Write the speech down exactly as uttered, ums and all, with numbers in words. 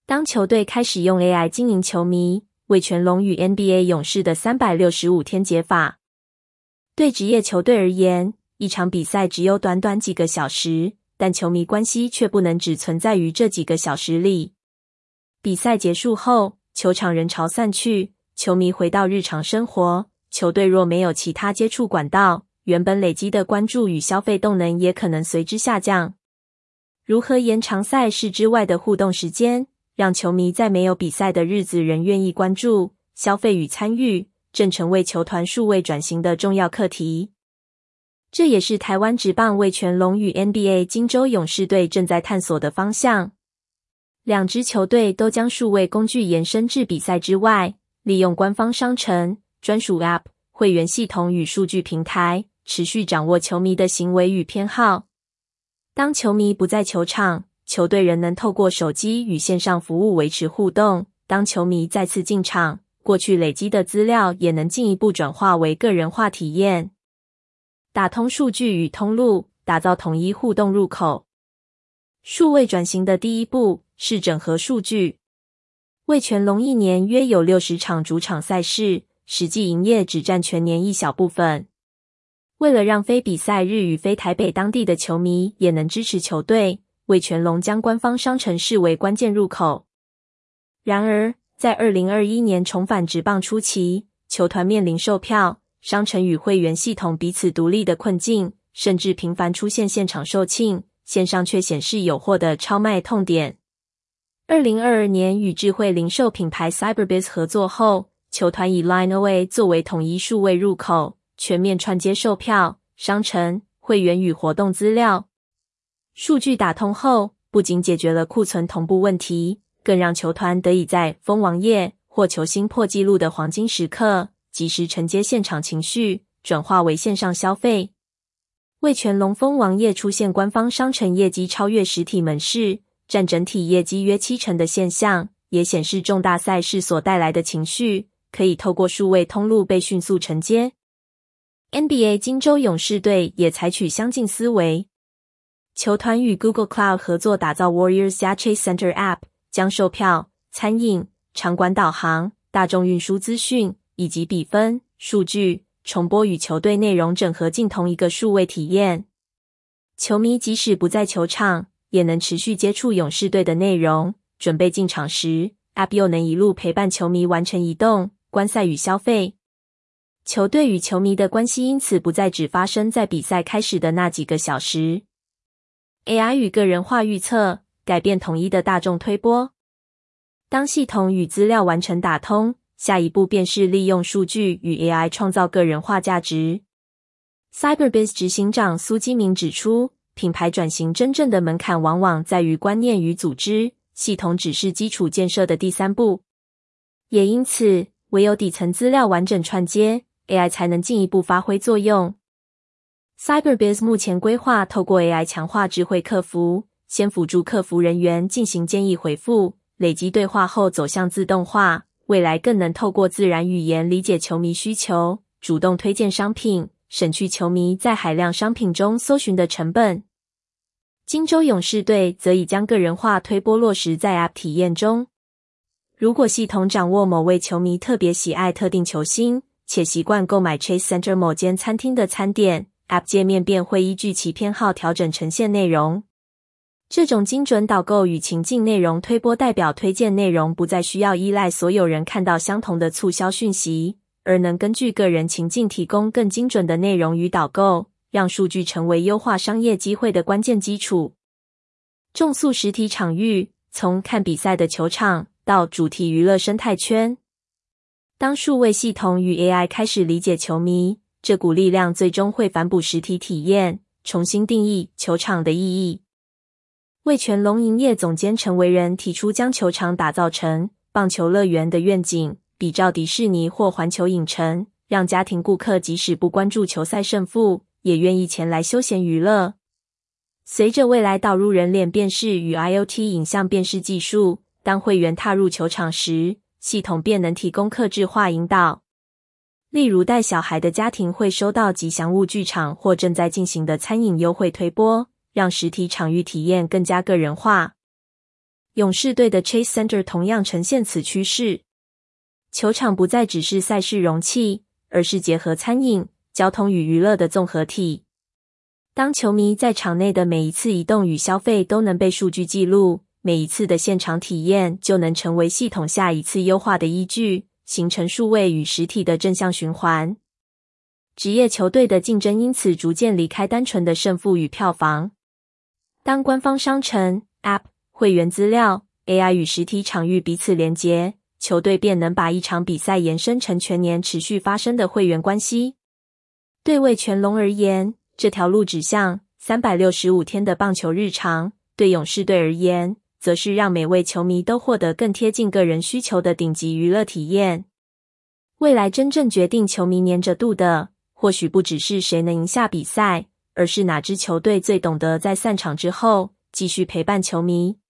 当球队开始用 A I 经营球迷，味全龙与 N B A 勇士的三百六十五天解法。对职业球队而言，一场比赛只有短短几个小时，但球迷关系却不能只存在于这几个小时里。比赛结束后，球场人潮散去，球迷回到日常生活，球队若没有其他接触管道，原本累积的关注与消费动能也可能随之下降。如何延长赛事之外的互动时间，让球迷在没有比赛的日子仍愿意关注、消费与参与，正成为球团数位转型的重要课题。这也是台湾职棒味全龙与 N B A 金州勇士队正在探索的方向。两支球队都将数位工具延伸至比赛之外，利用官方商城、专属 App、会员系统与数据平台，持续掌握球迷的行为与偏好。当球迷不在球场，球队仍能透过手机与线上服务维持互动。当球迷再次进场，过去累积的资料也能进一步转化为个人化体验。打通数据与通路，打造统一互动入口。数位转型的第一步是整合数据。味全龙一年约有六十场主场赛事，实际营业只占全年一小部分。为了让非比赛日与非台北当地的球迷也能支持球队，味全龙将官方商城视为关键入口。然而，在二零二一年重返职棒初期，球团面临售票、商城与会员系统彼此独立的困境，甚至频繁出现现场售罄，线上却显示有货的超卖痛点。二零二二年与智慧零售品牌 Cyberbiz 合作后，球团以 LineOA 作为统一数位入口，全面串接售票、商城、会员与活动资料。数据打通后，不仅解决了库存同步问题，更让球团得以在封王页或球星破纪录的黄金时刻，及时承接现场情绪，转化为线上消费。味全龙封王页出现官方商城业绩超越实体门市，占整体业绩约七成的现象，也显示重大赛事所带来的情绪，可以透过数位通路被迅速承接。N B A 金州勇士队也采取相近思维，球团与 Google Cloud 合作打造 Warriors 加 Chase Center App， 将售票、餐饮、场馆导航、大众运输资讯以及比分、数据、重播与球队内容整合进同一个数位体验。球迷即使不在球场，也能持续接触勇士队的内容，准备进场时 App 又能一路陪伴球迷完成移动、观赛与消费。球队与球迷的关系因此不再只发生在比赛开始的那几个小时。A I 与个人化预测，改变统一的大众推播。当系统与资料完成打通，下一步便是利用数据与 A I 创造个人化价值。Cyberbiz 执行长苏基明指出，品牌转型真正的门槛往往在于观念与组织，系统只是基础建设的第三步。也因此，唯有底层资料完整串接， A I 才能进一步发挥作用。Cyberbiz 目前规划透过 A I 强化智慧客服，先辅助客服人员进行建议回复，累积对话后走向自动化，未来更能透过自然语言理解球迷需求，主动推荐商品，省去球迷在海量商品中搜寻的成本。金州勇士队则已将个人化推播落实在 App 体验中。如果系统掌握某位球迷特别喜爱特定球星，且习惯购买 Chase Center 某间餐厅的餐点， App 界面便会依据其偏好调整呈现内容。这种精准导购与情境内容推播代表推荐内容不再需要依赖所有人看到相同的促销讯息，而能根据个人情境提供更精准的内容与导购，让数据成为优化商业机会的关键基础。重塑实体场域，从看比赛的球场到主题娱乐生态圈。当数位系统与 A I 开始理解球迷，这股力量最终会反哺实体体验，重新定义球场的意义。味全龙营业总监陈维仁提出将球场打造成棒球乐园的愿景，比照迪士尼或环球影城，让家庭顾客即使不关注球赛胜负，也愿意前来休闲娱乐。随着未来导入人脸辨识与 I O T 影像辨识技术，当会员踏入球场时，系统便能提供客制化引导。例如带小孩的家庭会收到吉祥物剧场或正在进行的餐饮优惠推播，让实体场域体验更加个人化。 勇士队的 Chase Center 同样呈现此趋势。球场不再只是赛事容器，而是结合餐饮、交通与娱乐的综合体。当球迷在场内的每一次移动与消费都能被数据记录，每一次的现场体验就能成为系统下一次优化的依据，形成数位与实体的正向循环。职业球队的竞争因此逐渐离开单纯的胜负与票房。当官方商城、App、会员资料、A I 与实体场域彼此连结，球队便能把一场比赛延伸成全年持续发生的会员关系。对味全龙而言，这条路指向三百六十五天的棒球日常；对勇士队而言，则是让每位球迷都获得更贴近个人需求的顶级娱乐体验。未来真正决定球迷黏着度的，或许不只是谁能赢下比赛，而是哪支球队最懂得在散场之后继续陪伴球迷。